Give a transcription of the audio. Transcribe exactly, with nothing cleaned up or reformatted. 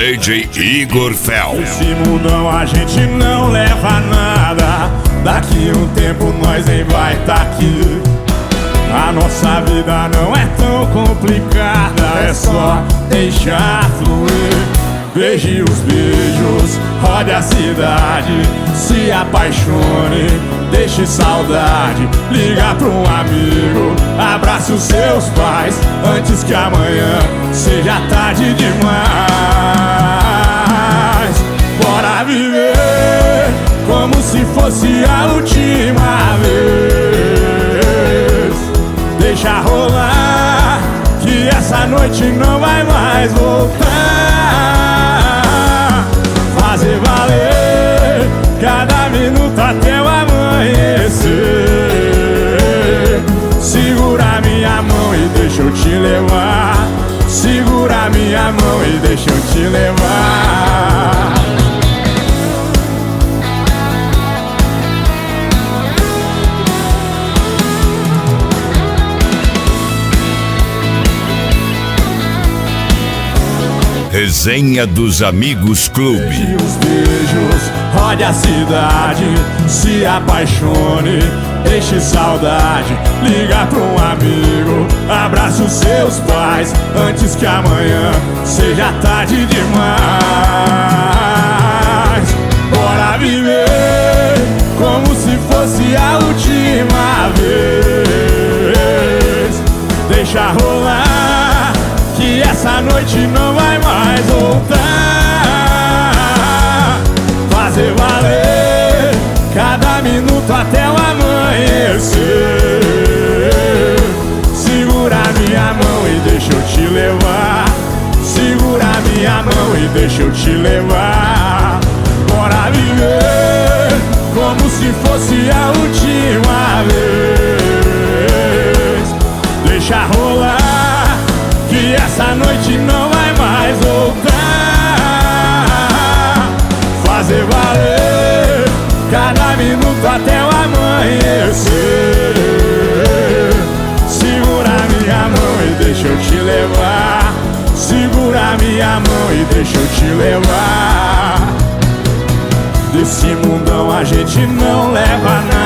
D J Igor Fel. Esse mundão a gente não leva nada. Daqui um tempo nós nem vai tá aqui. A nossa vida não é tão complicada, é só deixar fluir. Beije os beijos, rode a cidade, se apaixone, deixe saudade. Liga pra um amigo, abrace os seus pais, antes que amanhã seja tarde demais. Bora viver como se fosse a última vez. Deixa rolar, que essa noite não vai mais voltar. Fazer valer cada minuto até o amanhecer. Segura minha mão e deixa eu te levar. Segura minha mão e deixa eu te levar. Resenha dos Amigos Clube. Beije os beijos, rode a cidade, se apaixone, deixe saudade. Liga pra um amigo, abraça os seus pais, antes que amanhã seja tarde demais. Bora viver como se fosse a última vez. Deixa rolar, que essa noite não vai mais voltar. Fazer valer cada minuto até o amanhecer. Segura minha mão e deixa eu te levar. Segura minha mão e deixa eu te levar. Bora viver como se fosse a última vez. Deixa rolar, que essa noite não vai mais voltar. Fazer valer cada minuto até o amanhecer. Segura minha mão e deixa eu te levar. Segura minha mão e deixa eu te levar. Desse mundão a gente não leva nada.